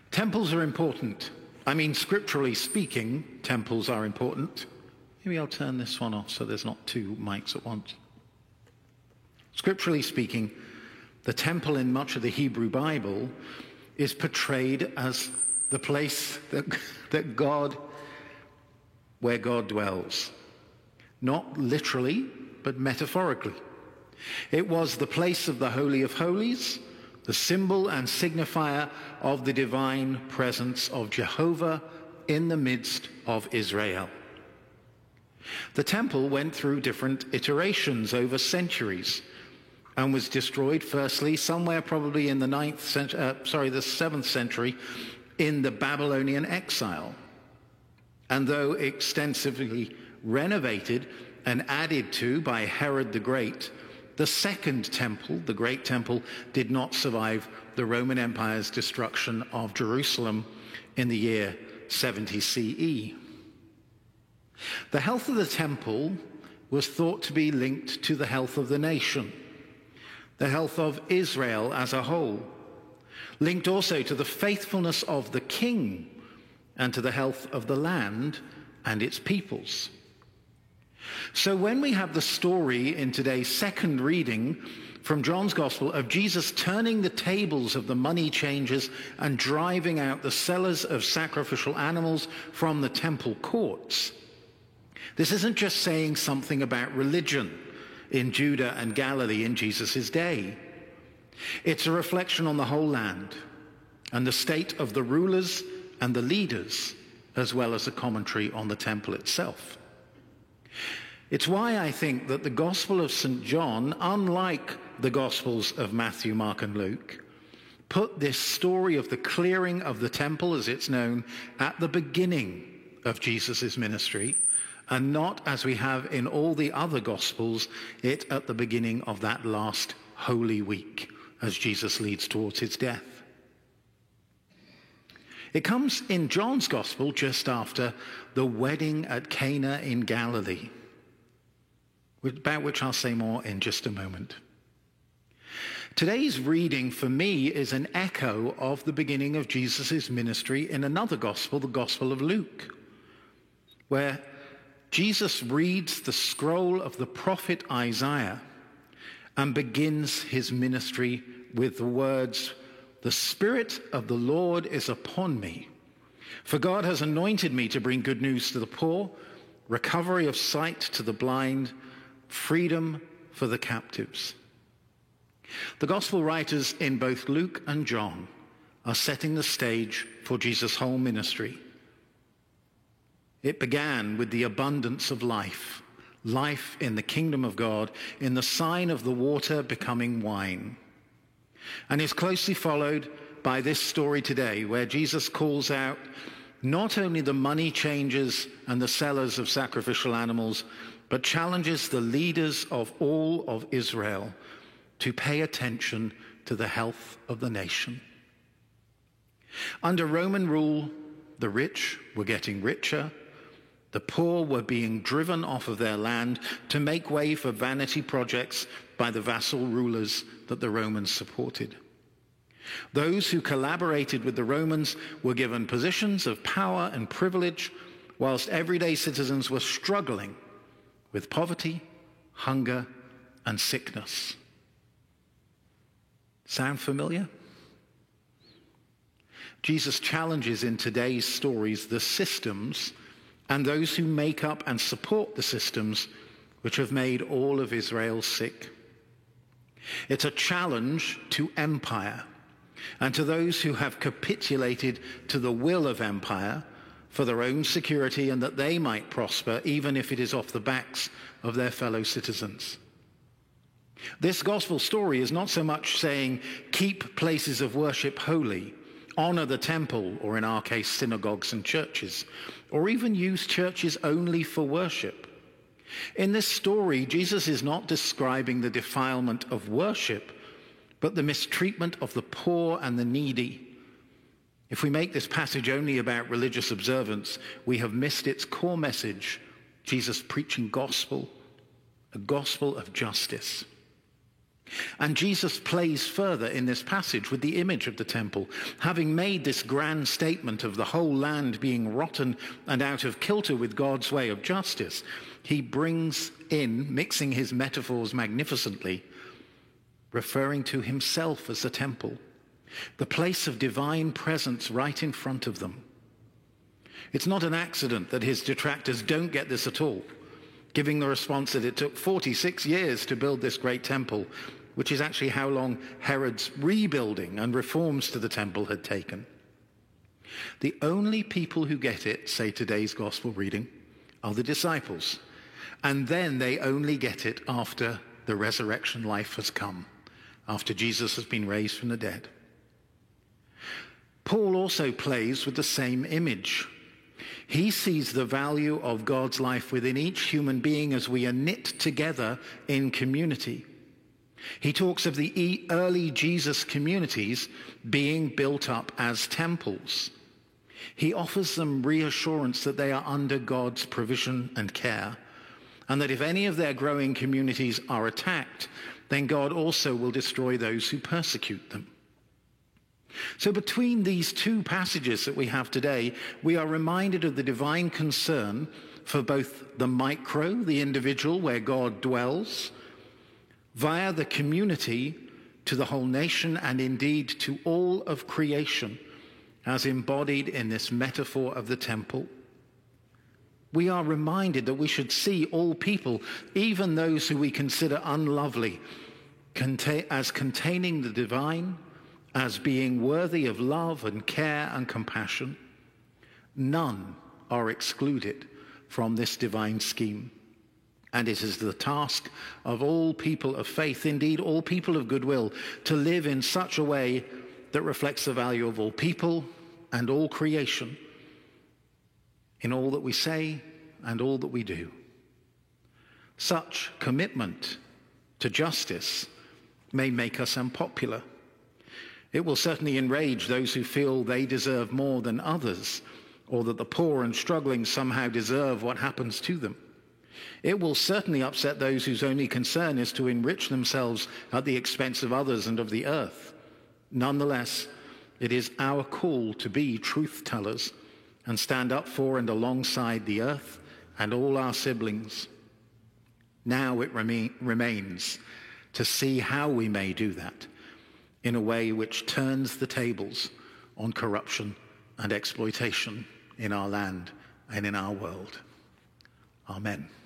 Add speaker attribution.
Speaker 1: Temples are important. I mean, scripturally speaking, temples are important. Maybe I'll turn this one off so there's not two mics at once. Scripturally speaking, the temple in much of the Hebrew Bible is portrayed as the place where God dwells. Not literally, but metaphorically. It was the place of the Holy of Holies, the symbol and signifier of the divine presence of Jehovah in the midst of Israel. The temple went through different iterations over centuries and was destroyed firstly somewhere probably in the 7th century in the Babylonian exile. And though extensively renovated and added to by Herod the Great, the second temple, the Great Temple, did not survive the Roman Empire's destruction of Jerusalem in the year 70 CE. The health of the temple was thought to be linked to the health of the nation, the health of Israel as a whole, linked also to the faithfulness of the king and to the health of the land and its peoples. So when we have the story in today's second reading from John's Gospel of Jesus turning the tables of the money changers and driving out the sellers of sacrificial animals from the temple courts, this isn't just saying something about religion in Judah and Galilee in Jesus' day. It's a reflection on the whole land and the state of the rulers and the leaders, as well as a commentary on the temple itself. It's why I think that the Gospel of St. John, unlike the Gospels of Matthew, Mark, and Luke, put this story of the clearing of the temple, as it's known, at the beginning of Jesus' ministry, and not, as we have in all the other Gospels, it at the beginning of that last Holy Week, as Jesus leads towards his death. It comes in John's Gospel just after the wedding at Cana in Galilee, about which I'll say more in just a moment. Today's reading for me is an echo of the beginning of Jesus' ministry in another gospel, the Gospel of Luke, where Jesus reads the scroll of the prophet Isaiah and begins his ministry with the words, "The Spirit of the Lord is upon me, for God has anointed me to bring good news to the poor, recovery of sight to the blind, freedom for the captives." The gospel writers in both Luke and John are setting the stage for Jesus' whole ministry. It began with the abundance of life, life in the kingdom of God, in the sign of the water becoming wine, and is closely followed by this story today, where Jesus calls out not only the money changers and the sellers of sacrificial animals, but challenges the leaders of all of Israel to pay attention to the health of the nation. Under Roman rule, the rich were getting richer, the poor were being driven off of their land to make way for vanity projects by the vassal rulers that the Romans supported. Those who collaborated with the Romans were given positions of power and privilege, whilst everyday citizens were struggling with poverty, hunger, and sickness. Sound familiar? Jesus challenges in today's stories the systems and those who make up and support the systems which have made all of Israel sick. It's a challenge to empire and to those who have capitulated to the will of empire for their own security and that they might prosper, even if it is off the backs of their fellow citizens. This gospel story is not so much saying, keep places of worship holy, honor the temple, or in our case, synagogues and churches, or even use churches only for worship. In this story, Jesus is not describing the defilement of worship, but the mistreatment of the poor and the needy. If we make this passage only about religious observance, we have missed its core message, Jesus preaching gospel, a gospel of justice. And Jesus plays further in this passage with the image of the temple. Having made this grand statement of the whole land being rotten and out of kilter with God's way of justice, he brings in, mixing his metaphors magnificently, referring to himself as the temple, the place of divine presence right in front of them. It's not an accident that his detractors don't get this at all, giving the response that it took 46 years to build this great temple, which is actually how long Herod's rebuilding and reforms to the temple had taken. The only people who get it, say today's gospel reading, are the disciples. And then they only get it after the resurrection life has come, after Jesus has been raised from the dead. Paul also plays with the same image. He sees the value of God's life within each human being as we are knit together in community. He talks of the early Jesus communities being built up as temples. He offers them reassurance that they are under God's provision and care, and that if any of their growing communities are attacked, then God also will destroy those who persecute them. So between these two passages that we have today, we are reminded of the divine concern for both the micro, the individual where God dwells, via the community to the whole nation and indeed to all of creation, as embodied in this metaphor of the temple. We are reminded that we should see all people, even those who we consider unlovely, as containing the divine, as being worthy of love and care and compassion. None are excluded from this divine scheme. And it is the task of all people of faith, indeed all people of goodwill, to live in such a way that reflects the value of all people and all creation in all that we say and all that we do. Such commitment to justice may make us unpopular. It will certainly enrage those who feel they deserve more than others, or that the poor and struggling somehow deserve what happens to them. It will certainly upset those whose only concern is to enrich themselves at the expense of others and of the earth. Nonetheless, it is our call to be truth-tellers and stand up for and alongside the earth and all our siblings. Now it remains to see how we may do that in a way which turns the tables on corruption and exploitation in our land and in our world. Amen.